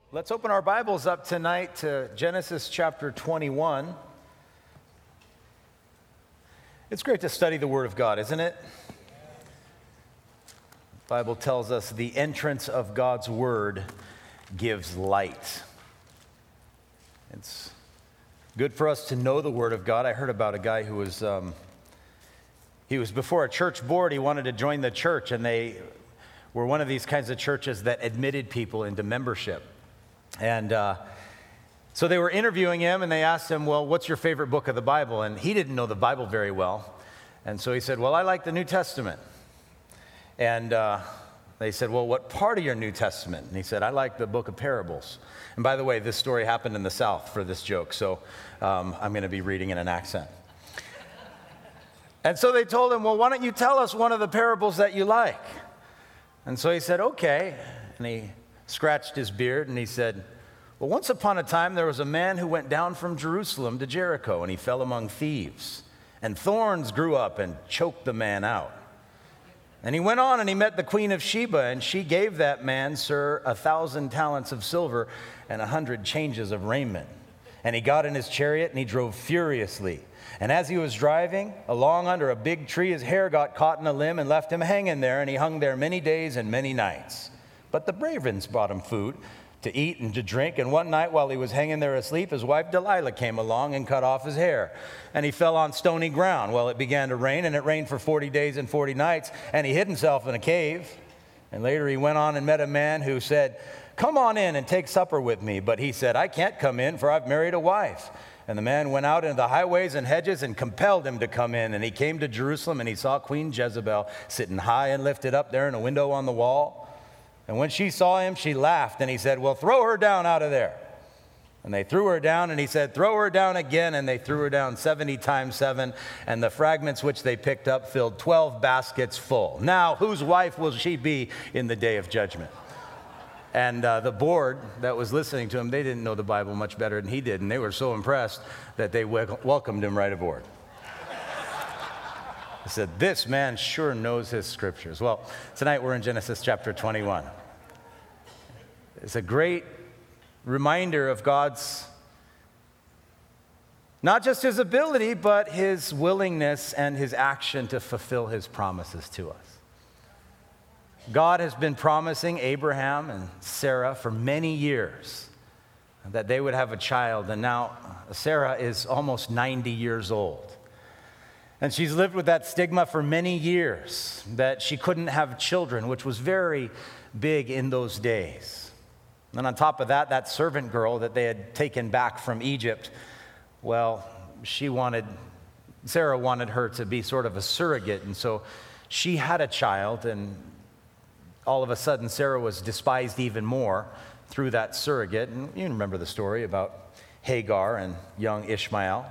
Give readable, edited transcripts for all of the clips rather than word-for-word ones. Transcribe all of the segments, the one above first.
Let's open our Bibles up tonight to Genesis chapter 21. It's great to study the Word of God, isn't it? The Bible tells us the entrance of God's Word gives light. It's good for us to know the Word of God. I heard about a guy who was before a church board. He wanted to join the church, and they were one of these kinds of churches that admitted people into membership. And so they were interviewing him, and they asked him, well, what's your favorite book of the Bible? And he didn't know the Bible very well. And so he said, well, I like the New Testament. And they said, well, what part of your New Testament? And he said, I like the book of parables. And by the way, this story happened in the South for this joke, so I'm going to be reading in an accent. And so they told him, well, why don't you tell us one of the parables that you like? And so he said, okay. And he scratched his beard, and he said, well, once upon a time there was a man who went down from Jerusalem to Jericho, and he fell among thieves, and thorns grew up and choked the man out. And he went on and he met the Queen of Sheba, and she gave that man, sir, 1,000 talents of silver and 100 changes of raiment. And he got in his chariot and he drove furiously. And as he was driving along under a big tree, his hair got caught in a limb and left him hanging there, and he hung there many days and many nights. But the ravens brought him food to eat and to drink, and one night while he was hanging there asleep, his wife Delilah came along and cut off his hair. And he fell on stony ground. Well, it began to rain, and it rained for 40 days and 40 nights, and he hid himself in a cave. And later he went on and met a man who said, come on in and take supper with me. But he said, I can't come in, for I've married a wife. And the man went out into the highways and hedges and compelled him to come in. And he came to Jerusalem, and he saw Queen Jezebel sitting high and lifted up there in a window on the wall. And when she saw him, she laughed, and he said, well, throw her down out of there. And they threw her down, and he said, throw her down again. And they threw her down 70 times 7, and the fragments which they picked up filled 12 baskets full. Now, whose wife will she be in the day of judgment? And the board that was listening to him, they didn't know the Bible much better than he did, and they were so impressed that they welcomed him right aboard. I said, this man sure knows his scriptures. Well, tonight we're in Genesis chapter 21. It's a great reminder of God's, not just his ability, but his willingness and his action to fulfill his promises to us. God has been promising Abraham and Sarah for many years that they would have a child, and now Sarah is almost 90 years old. And she's lived with that stigma for many years, that she couldn't have children, which was very big in those days. And on top of that, that servant girl that they had taken back from Egypt, well, Sarah wanted her to be sort of a surrogate, and so she had a child, and all of a sudden Sarah was despised even more through that surrogate. And you remember the story about Hagar and young Ishmael.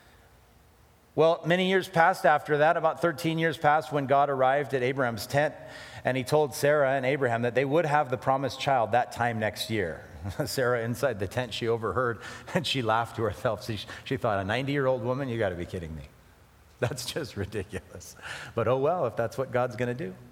Well, many years passed after that. About 13 years passed when God arrived at Abraham's tent, and he told Sarah and Abraham that they would have the promised child that time next year. Sarah, inside the tent, she overheard, and she laughed to herself. She thought, a 90-year-old woman? You got to be kidding me. That's just ridiculous. But oh well, if that's what God's going to do.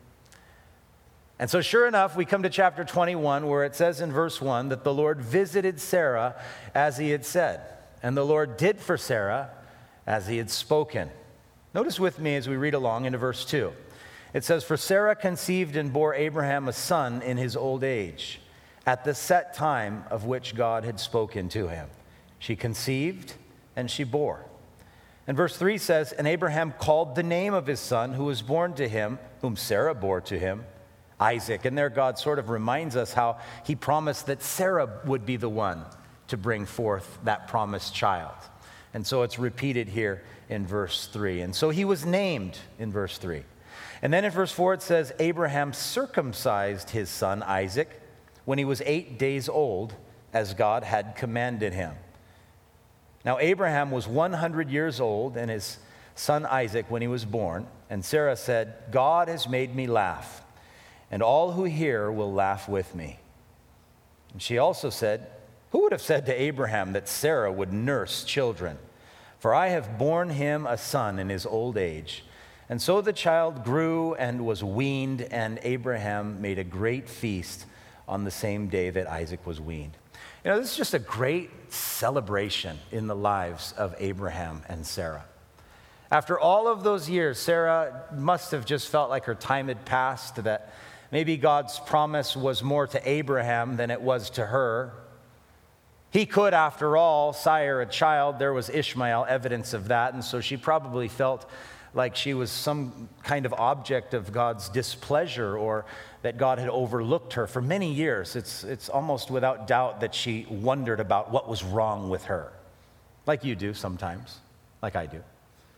And so sure enough, we come to chapter 21, where it says in verse 1 that the Lord visited Sarah as he had said. And the Lord did for Sarah as he had spoken. Notice with me as we read along into verse 2. It says, for Sarah conceived and bore Abraham a son in his old age, at the set time of which God had spoken to him. She conceived and she bore. And verse 3 says, and Abraham called the name of his son who was born to him, whom Sarah bore to him, Isaac. And there God sort of reminds us how he promised that Sarah would be the one to bring forth that promised child. And so it's repeated here in verse 3. And so he was named in verse 3. And then in verse 4 it says, Abraham circumcised his son Isaac when he was 8 days old, as God had commanded him. Now Abraham was 100 years old, and his son Isaac when he was born. And Sarah said, God has made me laugh, and all who hear will laugh with me. And she also said, who would have said to Abraham that Sarah would nurse children? For I have borne him a son in his old age. And so the child grew and was weaned, and Abraham made a great feast on the same day that Isaac was weaned. You know, this is just a great celebration in the lives of Abraham and Sarah. After all of those years, Sarah must have just felt like her time had passed, that maybe God's promise was more to Abraham than it was to her. He could, after all, sire a child. There was Ishmael, evidence of that, and so she probably felt like she was some kind of object of God's displeasure, or that God had overlooked her. For many years, it's almost without doubt that she wondered about what was wrong with her, like you do sometimes, like I do.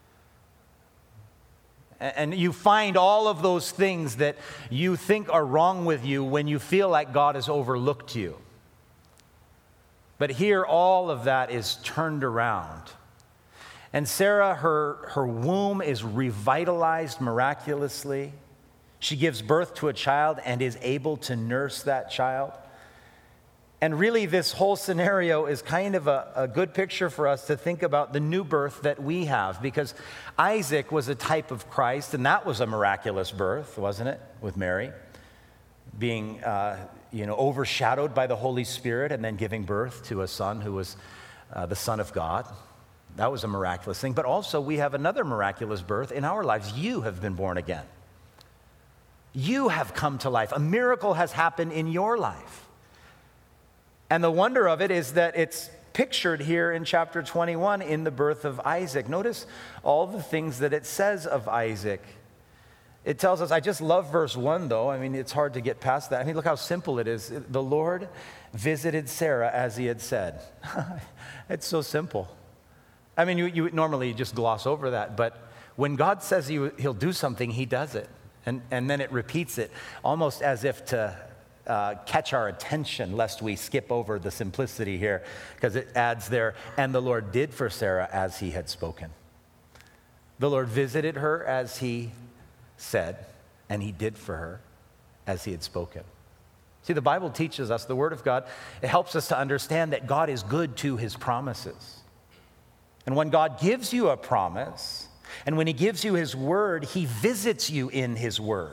And you find all of those things that you think are wrong with you when you feel like God has overlooked you. But here, all of that is turned around. And Sarah, her womb is revitalized miraculously. She gives birth to a child and is able to nurse that child. And really, this whole scenario is kind of a good picture for us to think about the new birth that we have, because Isaac was a type of Christ, and that was a miraculous birth, wasn't it, with Mary, being overshadowed by the Holy Spirit and then giving birth to a son who was the Son of God. That was a miraculous thing. But also, we have another miraculous birth in our lives. You have been born again. You have come to life. A miracle has happened in your life. And the wonder of it is that it's pictured here in chapter 21 in the birth of Isaac. Notice all the things that it says of Isaac. It tells us, I just love verse 1 though. I mean, it's hard to get past that. I mean, look how simple it is. The Lord visited Sarah as he had said. It's so simple. I mean, you normally just gloss over that, but when God says he'll do something, he does it. And then it repeats it, almost as if to catch our attention, lest we skip over the simplicity here, because it adds there, and the Lord did for Sarah as he had spoken. The Lord visited her as he said, and he did for her as he had spoken. See, the Bible teaches us, the Word of God, it helps us to understand that God is good to his promises. And when God gives you a promise, and when he gives you his word, he visits you in his word.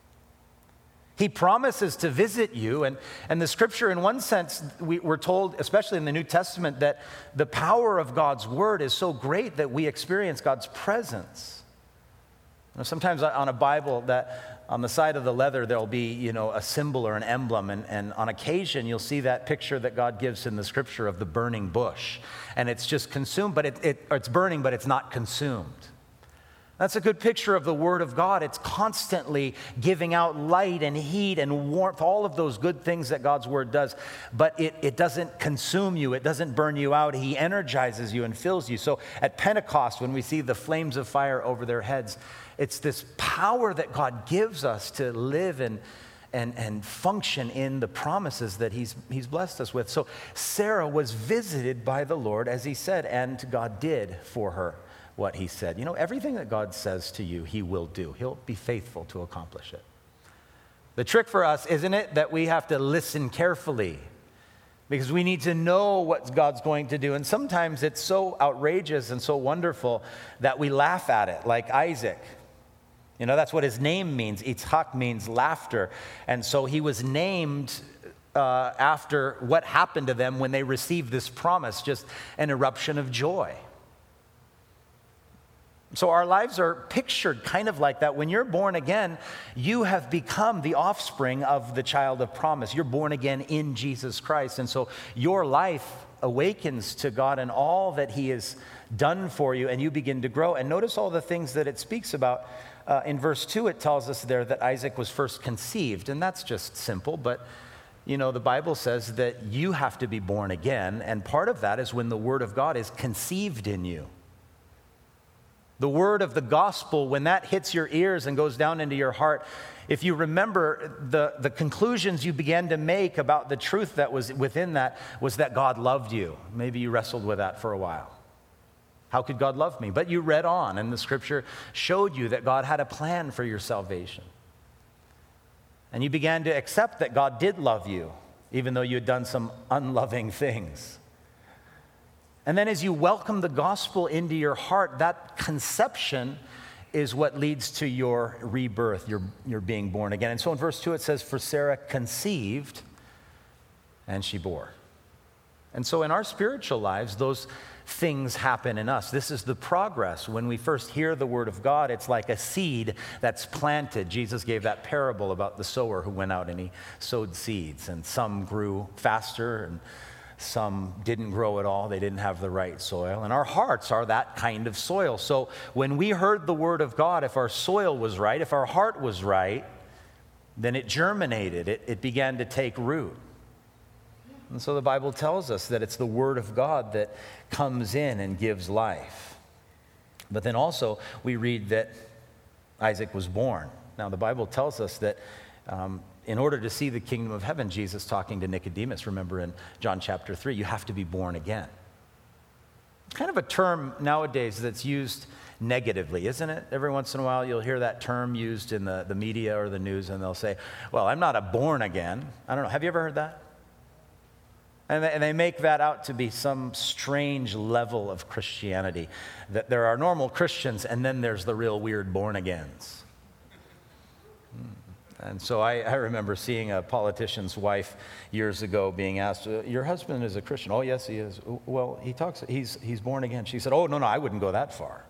He promises to visit you, and the scripture, in one sense, we're told, especially in the New Testament, that the power of God's word is so great that we experience God's presence. You know, sometimes on a Bible, that on the side of the leather, there'll be, a symbol or an emblem, and on occasion, you'll see that picture that God gives in the scripture of the burning bush, and it's just consumed, but it's burning, but it's not consumed. That's a good picture of the Word of God. It's constantly giving out light and heat and warmth, all of those good things that God's Word does. But it doesn't consume you. It doesn't burn you out. He energizes you and fills you. So at Pentecost, when we see the flames of fire over their heads, it's this power that God gives us to live and function in the promises that He's blessed us with. So Sarah was visited by the Lord, as he said, and God did for her what he said. Everything that God says to you, he will do. He'll be faithful to accomplish it. The trick for us, isn't it, that we have to listen carefully, because we need to know what God's going to do. And sometimes it's so outrageous and so wonderful that we laugh at it, like Isaac. That's what his name means. Yitzhak means laughter. And so he was named after what happened to them when they received this promise, just an eruption of joy. So our lives are pictured kind of like that. When you're born again, you have become the offspring of the child of promise. You're born again in Jesus Christ. And so your life awakens to God and all that he has done for you, and you begin to grow. And notice all the things that it speaks about. In verse 2, it tells us there that Isaac was first conceived. And that's just simple, but the Bible says that you have to be born again. And part of that is when the Word of God is conceived in you. The word of the gospel, when that hits your ears and goes down into your heart, if you remember the conclusions you began to make about the truth that was within that was that God loved you. Maybe you wrestled with that for a while. How could God love me? But you read on, and the scripture showed you that God had a plan for your salvation. And you began to accept that God did love you, even though you had done some unloving things. And then as you welcome the gospel into your heart, that conception is what leads to your rebirth, your being born again. And so in verse 2 it says, for Sarah conceived, and she bore. And so in our spiritual lives, those things happen in us. This is the progress. When we first hear the word of God, it's like a seed that's planted. Jesus gave that parable about the sower who went out and he sowed seeds, and some grew faster and some didn't grow at all. They didn't have the right soil. And our hearts are that kind of soil. So when we heard the word of God, if our soil was right, if our heart was right, then it germinated. It began to take root. And so the Bible tells us that it's the word of God that comes in and gives life. But then also we read that Isaac was born. Now the Bible tells us that in order to see the kingdom of heaven, Jesus talking to Nicodemus, remember in John chapter 3, you have to be born again. It's kind of a term nowadays that's used negatively, isn't it? Every once in a while you'll hear that term used in the media or the news, and they'll say, well, I'm not a born again. I don't know. Have you ever heard that? And they make that out to be some strange level of Christianity, that there are normal Christians and then there's the real weird born-agains. And so I remember seeing a politician's wife years ago being asked, your husband is a Christian. Oh, yes, he is. Well, he's born again. She said, oh, no, I wouldn't go that far.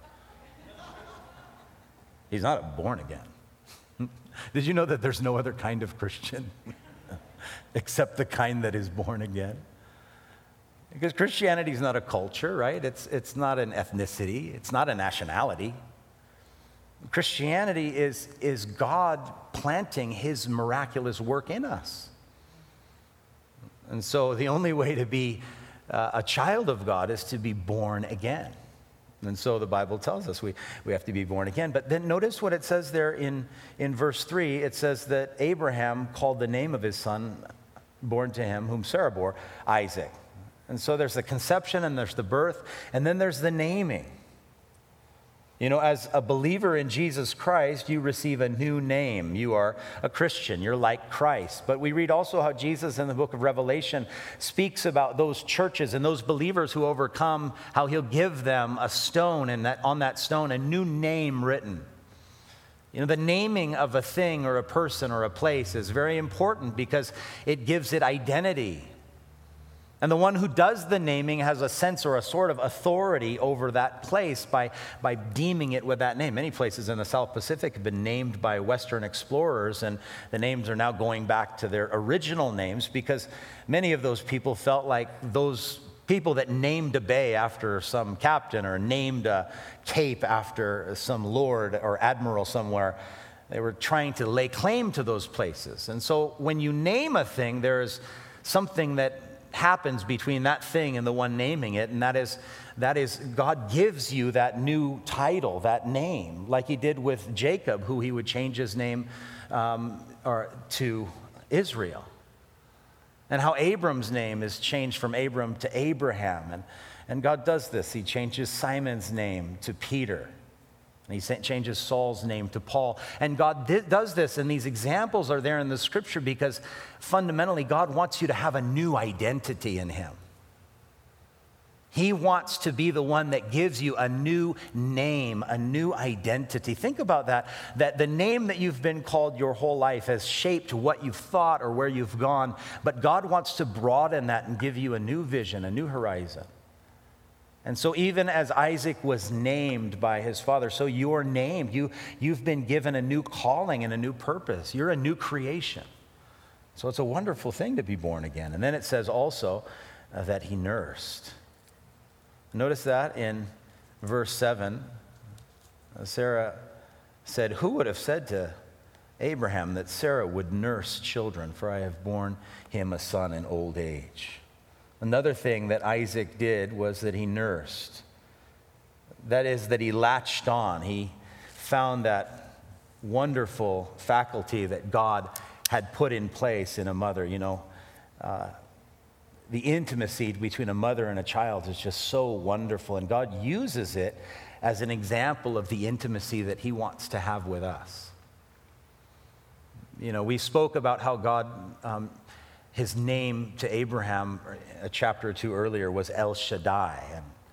He's not born again. Did you know that there's no other kind of Christian except the kind that is born again? Because Christianity is not a culture, right? It's not an ethnicity. It's not a nationality. Christianity is God planting his miraculous work in us. And so the only way to be a child of God is to be born again. And so the Bible tells us we have to be born again. But then notice what it says there in verse 3. It says that Abraham called the name of his son born to him, whom Sarah bore, Isaac. And so there's the conception and there's the birth, and then there's the naming. You know, as a believer in Jesus Christ, you receive a new name. You are a Christian. You're like Christ. But we read also how Jesus in the book of Revelation speaks about those churches and those believers who overcome, how he'll give them a stone, and that on that stone a new name written. You know, the naming of a thing or a person or a place is very important because it gives it identity. And the one who does the naming has a sense or a sort of authority over that place by deeming it with that name. Many places in the South Pacific have been named by Western explorers, and the names are now going back to their original names because many of those people felt like those people that named a bay after some captain or named a cape after some lord or admiral somewhere, they were trying to lay claim to those places. And so when you name a thing, there is something that happens between that thing and the one naming it, and that is God gives you that new title, that name, like he did with Jacob, who he would change his name to Israel. And how Abram's name is changed from Abram to Abraham. And God does this. He changes Simon's name to Peter. And he changes Saul's name to Paul. And God does this, and these examples are there in the scripture because fundamentally God wants you to have a new identity in him. He wants to be the one that gives you a new name, a new identity. Think about that the name that you've been called your whole life has shaped what you've thought or where you've gone, but God wants to broaden that and give you a new vision, a new horizon. And so even as Isaac was named by his father, so you're named. You've been given a new calling and a new purpose. You're a new creation. So it's a wonderful thing to be born again. And then it says also that he nursed. Notice that in verse 7, Sarah said, who would have said to Abraham that Sarah would nurse children, for I have borne him a son in old age. Another thing that Isaac did was that he nursed. That is, that he latched on. He found that wonderful faculty that God had put in place in a mother. You know, the intimacy between a mother and a child is just so wonderful, and God uses it as an example of the intimacy that he wants to have with us. You know, we spoke about how God... his name to Abraham, a chapter or two earlier, was El Shaddai.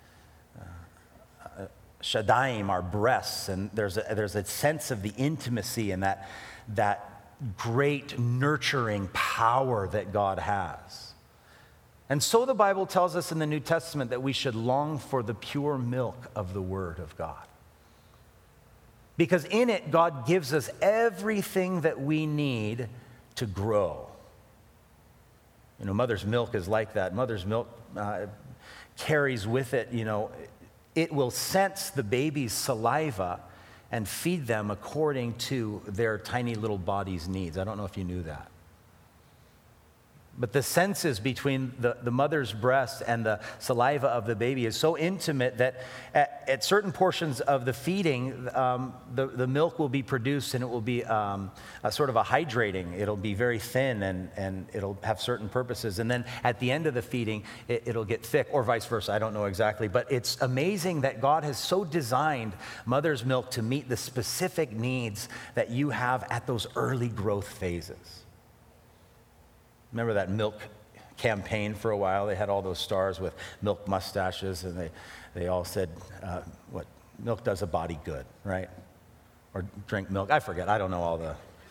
And Shaddaiim are breasts, and there's a sense of the intimacy and that great nurturing power that God has. And so the Bible tells us in the New Testament that we should long for the pure milk of the Word of God. Because in it, God gives us everything that we need to grow. You know, mother's milk is like that. Mother's milk carries with it, it will sense the baby's saliva and feed them according to their tiny little body's needs. I don't know if you knew that. But the senses between the mother's breast and the saliva of the baby is so intimate that at certain portions of the feeding, the milk will be produced and it will be a sort of a hydrating. It'll be very thin and it'll have certain purposes. And then at the end of the feeding, it'll get thick, or vice versa. I don't know exactly. But it's amazing that God has so designed mother's milk to meet the specific needs that you have at those early growth phases. Remember that milk campaign for a while? They had all those stars with milk mustaches, and they all said, what, milk does a body good, right? Or drink milk. I forget. I don't know all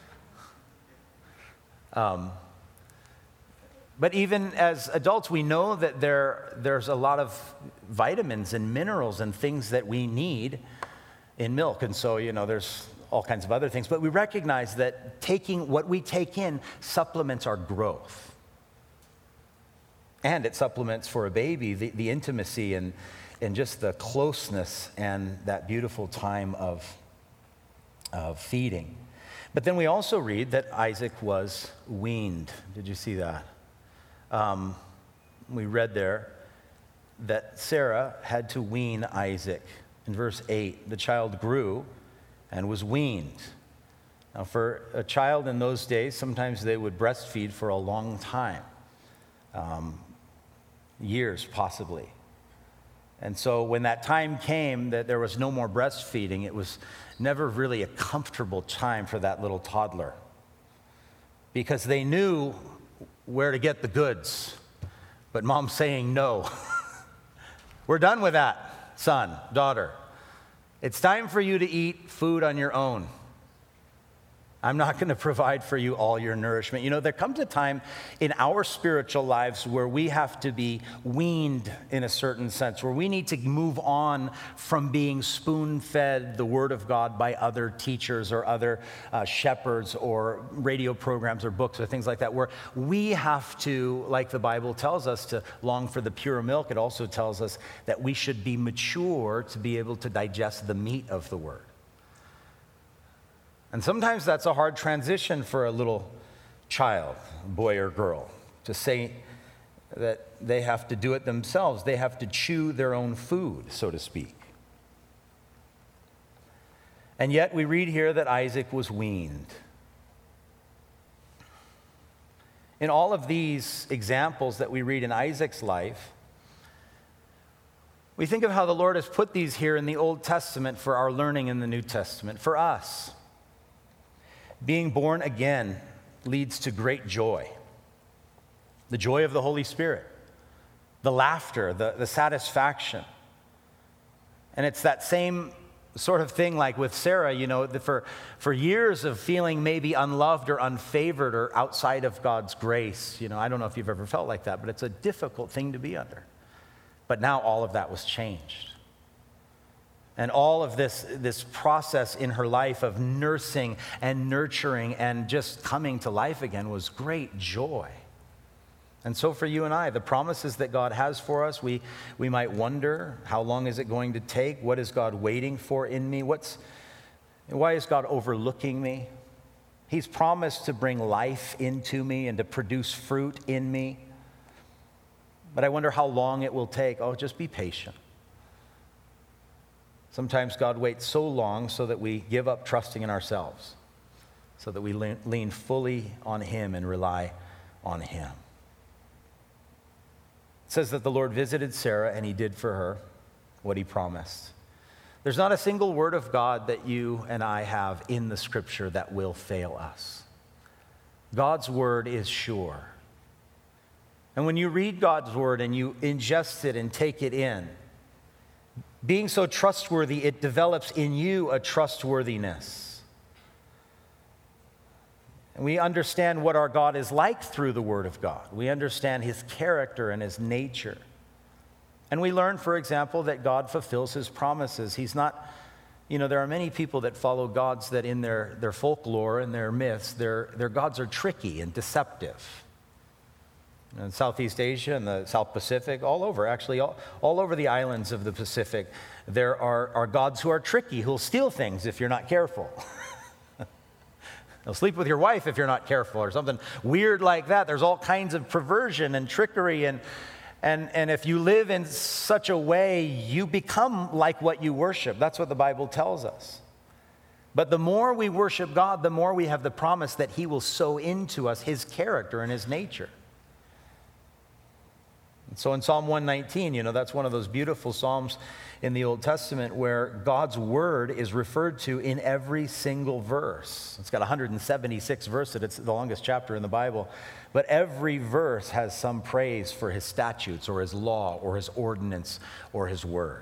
the... But even as adults, we know that there's a lot of vitamins and minerals and things that we need in milk. And so, there's all kinds of other things, but we recognize that taking what we take in supplements our growth. And it supplements for a baby the intimacy and just the closeness and that beautiful time of feeding. But then we also read that Isaac was weaned. Did you see that? We read there that Sarah had to wean Isaac. In verse 8, the child grew and was weaned. Now, for a child in those days, sometimes they would breastfeed for a long time, years possibly. And so when that time came that there was no more breastfeeding, it was never really a comfortable time for that little toddler, because they knew where to get the goods. But mom's saying, no, we're done with that, son, daughter. It's time for you to eat food on your own. I'm not going to provide for you all your nourishment. There comes a time in our spiritual lives where we have to be weaned in a certain sense, where we need to move on from being spoon-fed the Word of God by other teachers or other shepherds or radio programs or books or things like that, where we have to, like the Bible tells us, to long for the pure milk. It also tells us that we should be mature to be able to digest the meat of the Word. And sometimes that's a hard transition for a little child, boy or girl, to say that they have to do it themselves. They have to chew their own food, so to speak. And yet we read here that Isaac was weaned. In all of these examples that we read in Isaac's life, we think of how the Lord has put these here in the Old Testament for our learning in the New Testament, for us. Being born again leads to great joy. The joy of the Holy Spirit, the laughter, the satisfaction. And it's that same sort of thing like with Sarah, for years of feeling maybe unloved or unfavored or outside of God's grace. I don't know if you've ever felt like that, but it's a difficult thing to be under. But now all of that was changed. And all of this process in her life of nursing and nurturing and just coming to life again was great joy. And so for you and I, the promises that God has for us, we might wonder, how long is it going to take? What is God waiting for in me? Why is God overlooking me? He's promised to bring life into me and to produce fruit in me. But I wonder how long it will take. Oh, just be patient. Sometimes God waits so long so that we give up trusting in ourselves, so that we lean fully on Him and rely on Him. It says that the Lord visited Sarah and He did for her what He promised. There's not a single word of God that you and I have in the Scripture that will fail us. God's word is sure. And when you read God's word and you ingest it and take it in, being so trustworthy, it develops in you a trustworthiness. And we understand what our God is like through the Word of God. We understand His character and His nature. And we learn, for example, that God fulfills His promises. He's not, there are many people that follow gods that in their folklore and their myths, their gods are tricky and deceptive. In Southeast Asia and the South Pacific, all over, actually, all over the islands of the Pacific, there are gods who are tricky, who'll steal things if you're not careful. They'll sleep with your wife if you're not careful, or something weird like that. There's all kinds of perversion and trickery, and if you live in such a way, you become like what you worship. That's what the Bible tells us. But the more we worship God, the more we have the promise that He will sow into us His character and His nature. And so in Psalm 119, that's one of those beautiful psalms in the Old Testament where God's word is referred to in every single verse. It's got 176 verses. It's the longest chapter in the Bible. But every verse has some praise for His statutes or His law or His ordinance or His word.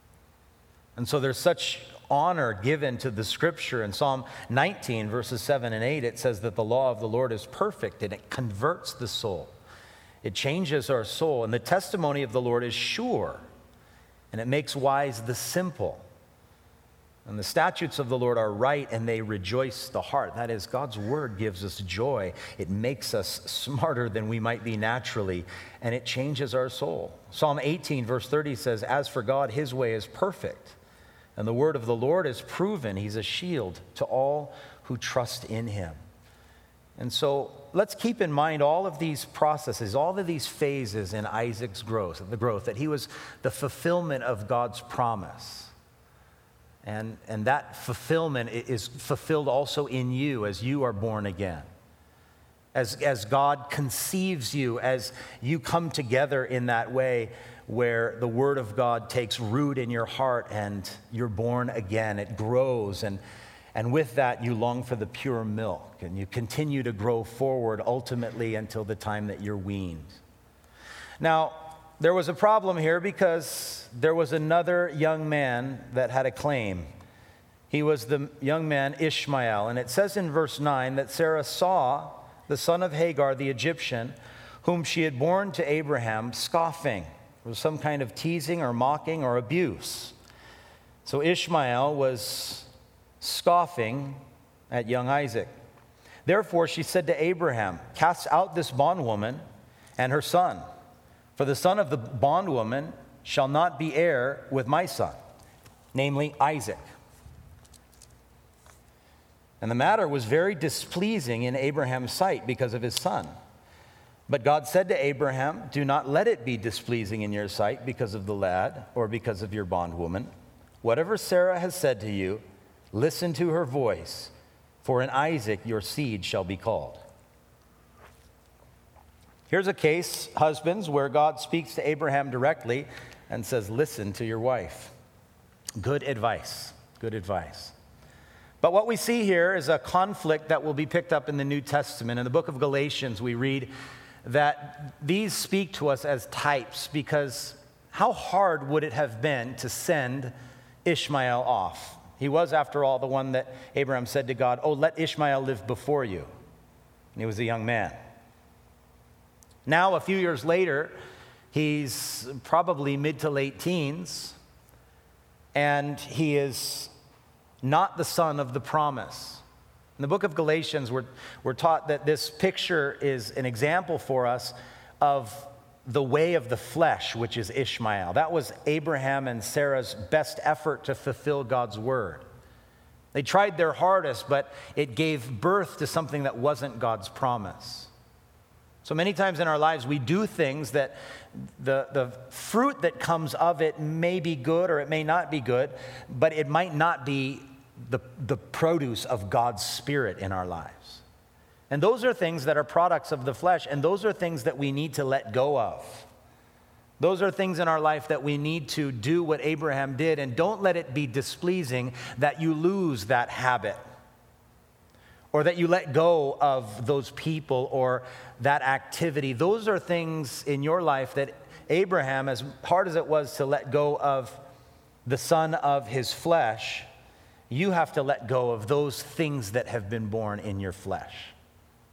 And so there's such honor given to the Scripture. In Psalm 19, verses 7 and 8, it says that the law of the Lord is perfect and it converts the soul. It changes our soul, and the testimony of the Lord is sure, and it makes wise the simple. And the statutes of the Lord are right, and they rejoice the heart. That is, God's word gives us joy. It makes us smarter than we might be naturally, and it changes our soul. Psalm 18, verse 30 says, "As for God, His way is perfect, and the word of the Lord is proven. He's a shield to all who trust in Him." And so let's keep in mind all of these processes, all of these phases in Isaac's growth, that he was the fulfillment of God's promise. And that fulfillment is fulfilled also in you as you are born again. As God conceives you, as you come together in that way where the Word of God takes root in your heart and you're born again, it grows, and with that, you long for the pure milk, and you continue to grow forward ultimately until the time that you're weaned. Now, there was a problem here because there was another young man that had a claim. He was the young man Ishmael, and it says in verse 9 that Sarah saw the son of Hagar, the Egyptian, whom she had borne to Abraham, scoffing. It was some kind of teasing or mocking or abuse. So Ishmael was scoffing at young Isaac. Therefore, she said to Abraham, "Cast out this bondwoman and her son, for the son of the bondwoman shall not be heir with my son," namely Isaac. And the matter was very displeasing in Abraham's sight because of his son. But God said to Abraham, "Do not let it be displeasing in your sight because of the lad or because of your bondwoman. Whatever Sarah has said to you, listen to her voice, for in Isaac your seed shall be called." Here's a case, husbands, where God speaks to Abraham directly and says, listen to your wife. Good advice. Good advice. But what we see here is a conflict that will be picked up in the New Testament. In the book of Galatians, we read that these speak to us as types, because how hard would it have been to send Ishmael off? He was, after all, the one that Abraham said to God, "Oh, let Ishmael live before you." And he was a young man. Now, a few years later, he's probably mid to late teens, and he is not the son of the promise. In the book of Galatians, we're taught that this picture is an example for us of the way of the flesh, which is Ishmael. That was Abraham and Sarah's best effort to fulfill God's word. They tried their hardest, but it gave birth to something that wasn't God's promise. So many times in our lives, we do things that the fruit that comes of it may be good or it may not be good, but it might not be the produce of God's Spirit in our lives. And those are things that are products of the flesh, and those are things that we need to let go of. Those are things in our life that we need to do what Abraham did, and don't let it be displeasing that you lose that habit, or that you let go of those people or that activity. Those are things in your life that Abraham, as hard as it was to let go of the son of his flesh, you have to let go of those things that have been born in your flesh.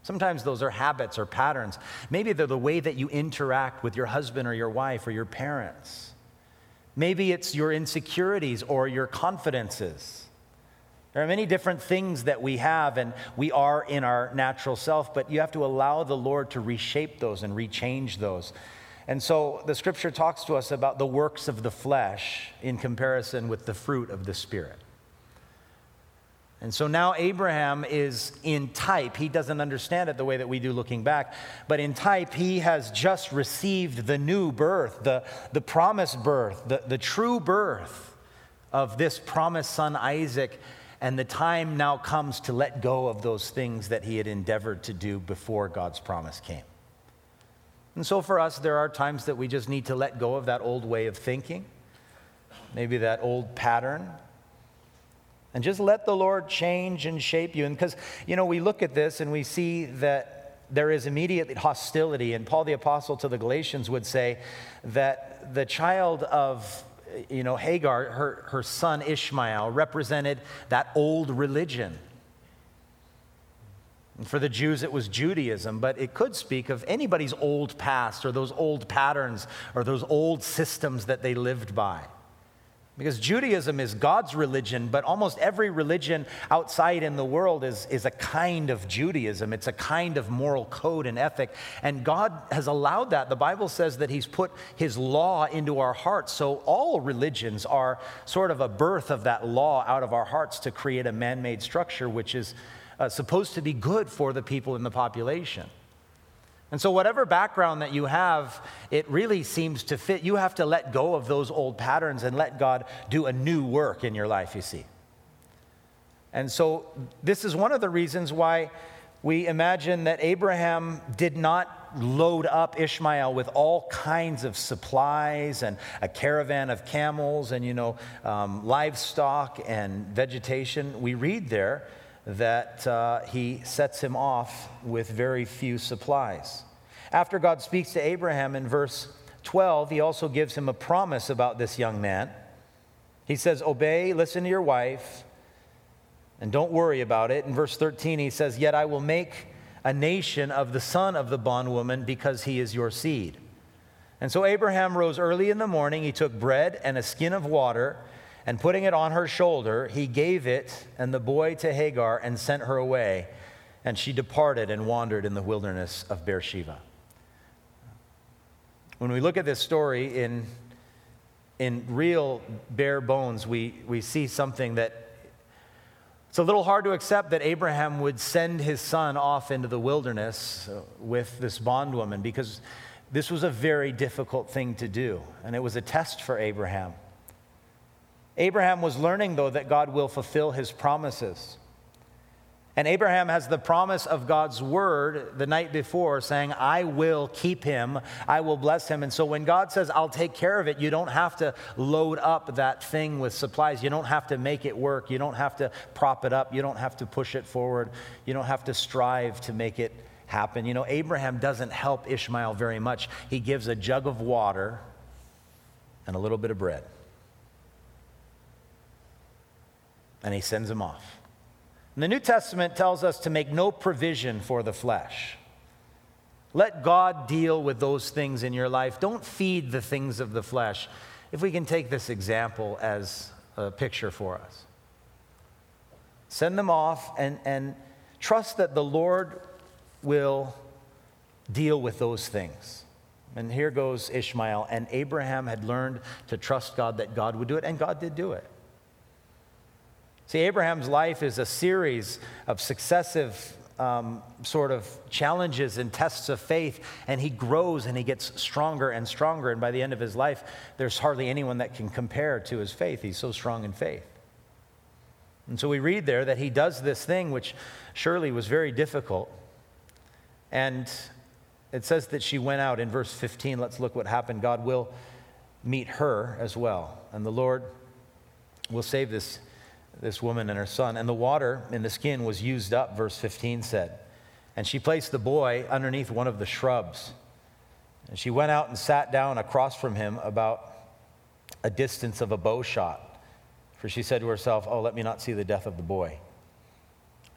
Sometimes those are habits or patterns. Maybe they're the way that you interact with your husband or your wife or your parents. Maybe it's your insecurities or your confidences. There are many different things that we have and we are in our natural self, but you have to allow the Lord to reshape those and rechange those. And so the scripture talks to us about the works of the flesh in comparison with the fruit of the Spirit. And so now Abraham is in type. He doesn't understand it the way that we do looking back. But in type, he has just received the new birth, the promised birth, the true birth of this promised son Isaac. And the time now comes to let go of those things that he had endeavored to do before God's promise came. And so for us, there are times that we just need to let go of that old way of thinking, maybe that old pattern, and just let the Lord change and shape you. And because, we look at this and we see that there is immediate hostility. And Paul the Apostle to the Galatians would say that the child of Hagar, her son Ishmael, represented that old religion. And for the Jews, it was Judaism, but it could speak of anybody's old past or those old patterns or those old systems that they lived by. Because Judaism is God's religion, but almost every religion outside in the world is a kind of Judaism. It's a kind of moral code and ethic. And God has allowed that. The Bible says that He's put His law into our hearts. So all religions are sort of a birth of that law out of our hearts to create a man-made structure, which is supposed to be good for the people in the population. And so whatever background that you have, it really seems to fit. You have to let go of those old patterns and let God do a new work in your life, you see. And so this is one of the reasons why we imagine that Abraham did not load up Ishmael with all kinds of supplies and a caravan of camels and, livestock and vegetation. We read there that he sets him off with very few supplies. After God speaks to Abraham in verse 12, he also gives him a promise about this young man. He says, obey, listen to your wife, and don't worry about it. In verse 13, he says, yet I will make a nation of the son of the bondwoman because he is your seed. And so Abraham rose early in the morning. He took bread and a skin of water, and putting it on her shoulder, he gave it and the boy to Hagar and sent her away. And she departed and wandered in the wilderness of Beersheba. When we look at this story in real bare bones, we see something that it's a little hard to accept, that Abraham would send his son off into the wilderness with this bondwoman, because this was a very difficult thing to do, and it was a test for Abraham. Abraham was learning, though, that God will fulfill his promises. And Abraham has the promise of God's word the night before saying, I will keep him, I will bless him. And so when God says, I'll take care of it, you don't have to load up that thing with supplies. You don't have to make it work. You don't have to prop it up. You don't have to push it forward. You don't have to strive to make it happen. Abraham doesn't help Ishmael very much. He gives a jug of water and a little bit of bread. And he sends him off. And the New Testament tells us to make no provision for the flesh. Let God deal with those things in your life. Don't feed the things of the flesh. If we can take this example as a picture for us. Send them off and trust that the Lord will deal with those things. And here goes Ishmael. And Abraham had learned to trust God, that God would do it, and God did do it. See, Abraham's life is a series of successive sort of challenges and tests of faith, and he grows and he gets stronger and stronger, and by the end of his life, there's hardly anyone that can compare to his faith. He's so strong in faith. And so we read there that he does this thing which surely was very difficult, and it says that she went out in verse 15. Let's look what happened. God will meet her as well, and the Lord will save this woman and her son. And the water in the skin was used up, verse 15 said. And she placed the boy underneath one of the shrubs. And she went out and sat down across from him about a distance of a bow shot. For she said to herself, oh, let me not see the death of the boy.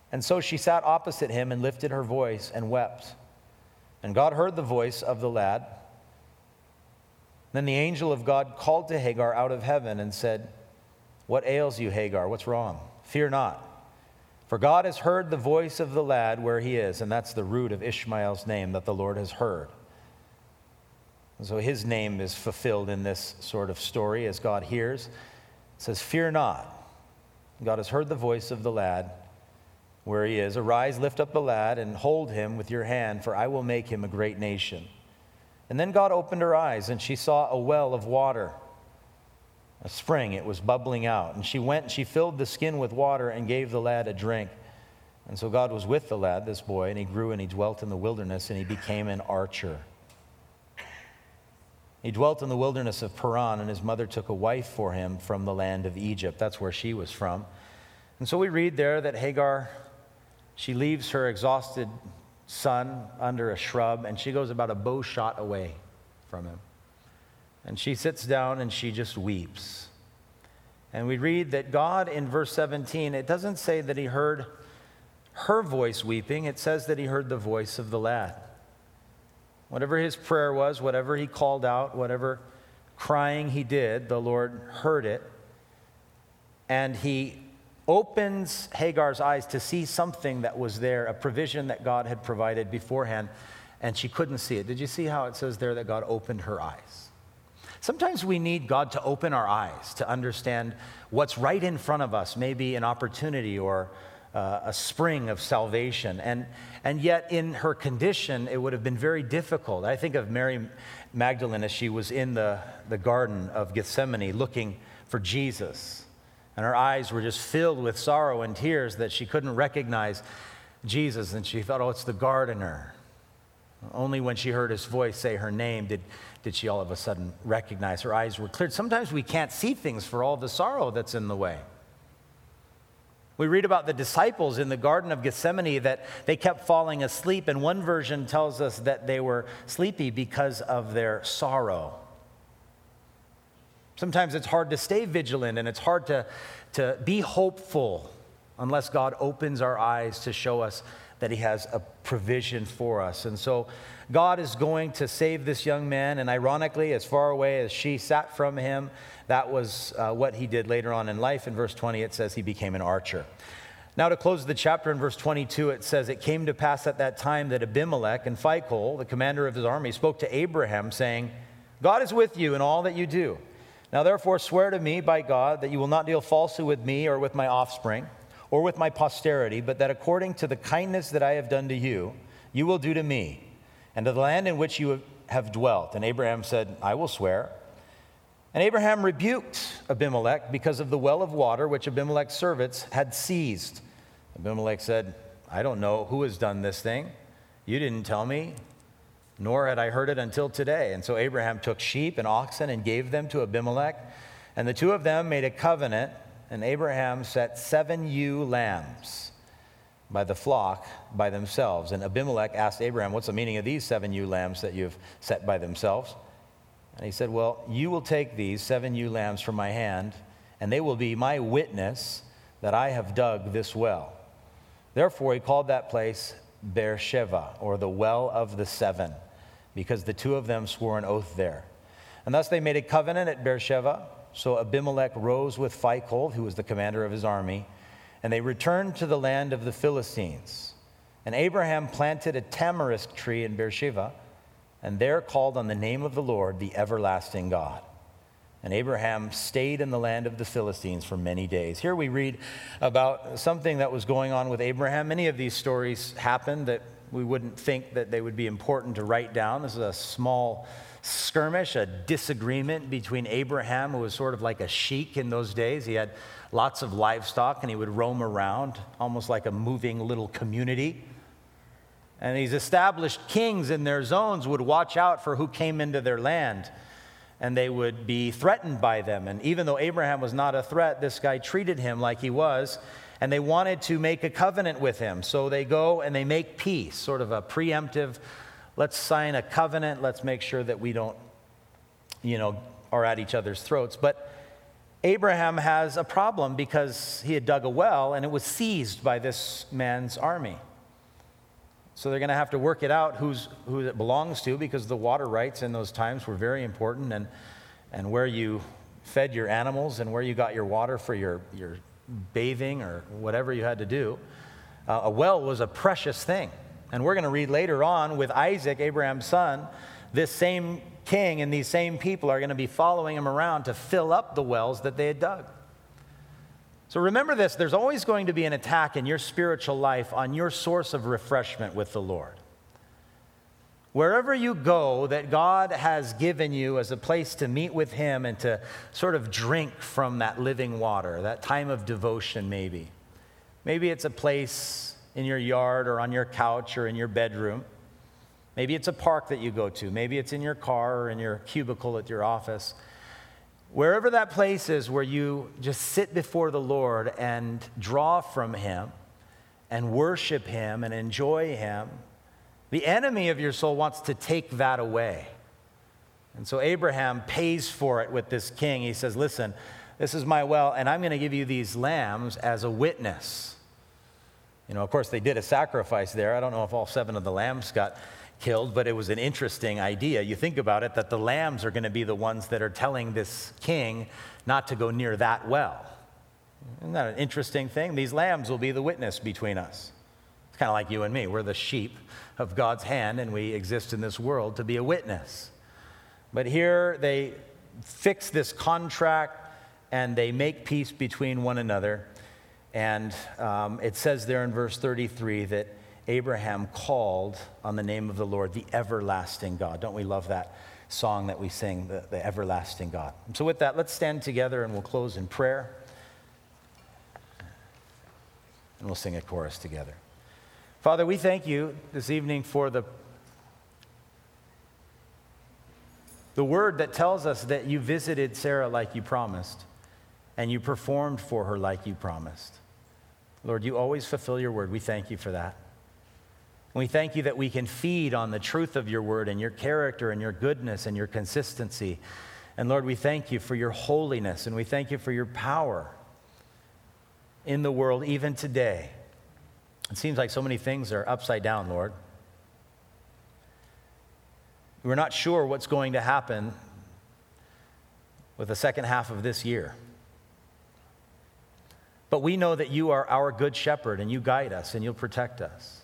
And so she sat opposite him and lifted her voice and wept. And God heard the voice of the lad. Then the angel of God called to Hagar out of heaven and said, "What ails you, Hagar? What's wrong? Fear not. For God has heard the voice of the lad where he is." And that's the root of Ishmael's name, that the Lord has heard. And so his name is fulfilled in this sort of story as God hears. It says, "Fear not. God has heard the voice of the lad where he is. Arise, lift up the lad, and hold him with your hand, for I will make him a great nation." And then God opened her eyes, and she saw a well of water, a spring. It was bubbling out. And she went and she filled the skin with water and gave the lad a drink. And so God was with the lad, this boy, and he grew and he dwelt in the wilderness, and he became an archer. He dwelt in the wilderness of Paran, and his mother took a wife for him from the land of Egypt. That's where she was from. And so we read there that Hagar, she leaves her exhausted son under a shrub, and she goes about a bow shot away from him. And she sits down and she just weeps. And we read that God, in verse 17, it doesn't say that he heard her voice weeping. It says that he heard the voice of the lad. Whatever his prayer was, whatever he called out, whatever crying he did, the Lord heard it. And he opens Hagar's eyes to see something that was there, a provision that God had provided beforehand, and she couldn't see it. Did you see how it says there that God opened her eyes? Sometimes we need God to open our eyes to understand what's right in front of us, maybe an opportunity or a spring of salvation. And yet in her condition, it would have been very difficult. I think of Mary Magdalene as she was in the Garden of Gethsemane looking for Jesus. And her eyes were just filled with sorrow and tears that she couldn't recognize Jesus. And she thought, oh, it's the gardener. Only when she heard his voice say her name did she all of a sudden recognize. Her eyes were cleared. Sometimes we can't see things for all the sorrow that's in the way. We read about the disciples in the Garden of Gethsemane that they kept falling asleep. And one version tells us that they were sleepy because of their sorrow. Sometimes it's hard to stay vigilant, and it's hard to be hopeful unless God opens our eyes to show us that he has a provision for us. And so God is going to save this young man, and ironically, as far away as she sat from him, that was what he did later on in life. In verse 20, it says he became an archer. Now, to close the chapter, in verse 22, it says, "It came to pass at that time that Abimelech and Phicol, the commander of his army, spoke to Abraham, saying, 'God is with you in all that you do. Now therefore swear to me by God that you will not deal falsely with me or with my offspring or with my posterity, but that according to the kindness that I have done to you, you will do to me and to the land in which you have dwelt.' And Abraham said, 'I will swear.' And Abraham rebuked Abimelech because of the well of water which Abimelech's servants had seized. Abimelech said, 'I don't know who has done this thing. You didn't tell me, nor had I heard it until today.' And so Abraham took sheep and oxen and gave them to Abimelech. And the two of them made a covenant, and Abraham set 7 ewe lambs by the flock by themselves. And Abimelech asked Abraham, 'What's the meaning of these 7 ewe lambs that you've set by themselves?' And he said, 'Well, you will take these 7 ewe lambs from my hand, and they will be my witness that I have dug this well.' Therefore he called that place Beersheba, or the well of the 7, because the two of them swore an oath there. And thus they made a covenant at Beersheba. So Abimelech rose with Phicol, who was the commander of his army, and they returned to the land of the Philistines. And Abraham planted a tamarisk tree in Beersheba, and there called on the name of the Lord, the everlasting God. And Abraham stayed in the land of the Philistines for many days." Here we read about something that was going on with Abraham. Many of these stories happened that we wouldn't think that they would be important to write down. This is a small skirmish, a disagreement between Abraham, who was sort of like a sheik in those days. He had lots of livestock, and he would roam around, almost like a moving little community. And these established kings in their zones would watch out for who came into their land, and they would be threatened by them. And even though Abraham was not a threat, this guy treated him like he was, and they wanted to make a covenant with him. So they go and they make peace, sort of a preemptive, let's sign a covenant, let's make sure that we don't, are at each other's throats. But Abraham has a problem because he had dug a well and it was seized by this man's army. So they're going to have to work it out who it belongs to, because the water rights in those times were very important, and where you fed your animals and where you got your water for your bathing or whatever you had to do. A well was a precious thing. And we're going to read later on with Isaac, Abraham's son, this same king and these same people are going to be following him around to fill up the wells that they had dug. So remember this, there's always going to be an attack in your spiritual life on your source of refreshment with the Lord. Wherever you go that God has given you as a place to meet with him and to sort of drink from that living water, that time of devotion maybe. Maybe it's a place in your yard or on your couch or in your bedroom. Maybe it's a park that you go to. Maybe it's in your car or in your cubicle at your office. Wherever that place is where you just sit before the Lord and draw from him and worship him and enjoy him, the enemy of your soul wants to take that away. And so Abraham pays for it with this king. He says, listen, this is my well, and I'm going to give you these lambs as a witness. You know, of course, they did a sacrifice there. I don't know if all 7 of the lambs got killed, but it was an interesting idea. You think about it, that the lambs are going to be the ones that are telling this king not to go near that well. Isn't that an interesting thing? These lambs will be the witness between us. It's kind of like you and me. We're the sheep of God's hand, and we exist in this world to be a witness. But here they fix this contract, and they make peace between one another. And it says there in verse 33 that Abraham called on the name of the Lord, the everlasting God. Don't we love that song that we sing, the everlasting God? And so with that, let's stand together and we'll close in prayer. And we'll sing a chorus together. Father, we thank you this evening for the word that tells us that you visited Sarah like you promised, and you performed for her like you promised. Lord, you always fulfill your word. We thank you for that. And we thank you that we can feed on the truth of your word and your character and your goodness and your consistency. And Lord, we thank you for your holiness, and we thank you for your power in the world even today. It seems like so many things are upside down, Lord. We're not sure what's going to happen with the second half of this year. But we know that you are our good shepherd, and you guide us, and you'll protect us.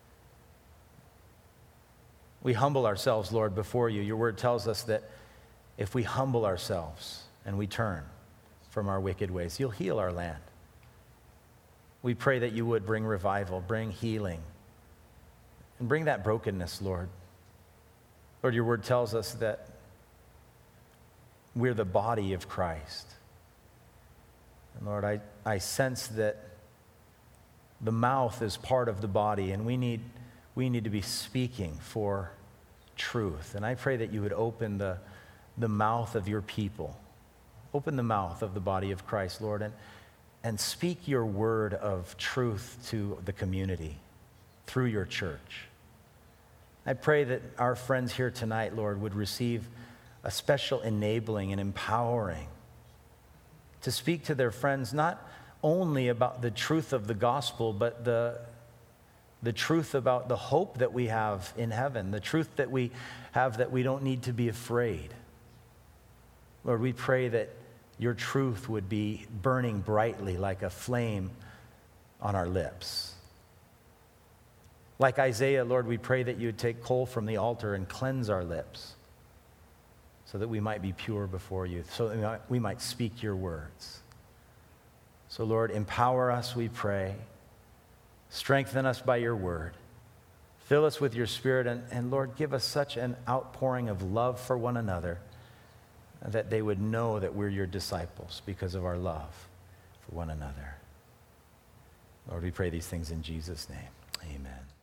We humble ourselves, Lord, before you. Your word tells us that if we humble ourselves and we turn from our wicked ways, you'll heal our land. We pray that you would bring revival, bring healing, and bring that brokenness, Lord. Lord, your word tells us that we're the body of Christ. And Lord, I sense that the mouth is part of the body, and we need to be speaking for truth. And I pray that you would open the mouth of your people. Open the mouth of the body of Christ, Lord, and speak your word of truth to the community through your church. I pray that our friends here tonight, Lord, would receive a special enabling and empowering to speak to their friends not only about the truth of the gospel, but the truth about the hope that we have in heaven, the truth that we have that we don't need to be afraid. Lord, we pray that your truth would be burning brightly like a flame on our lips. Like Isaiah, Lord, we pray that you would take coal from the altar and cleanse our lips so that we might be pure before you, so that we might speak your words. So, Lord, empower us, we pray. Strengthen us by your word. Fill us with your spirit, and Lord, give us such an outpouring of love for one another that they would know that we're your disciples because of our love for one another. Lord, we pray these things in Jesus' name. Amen.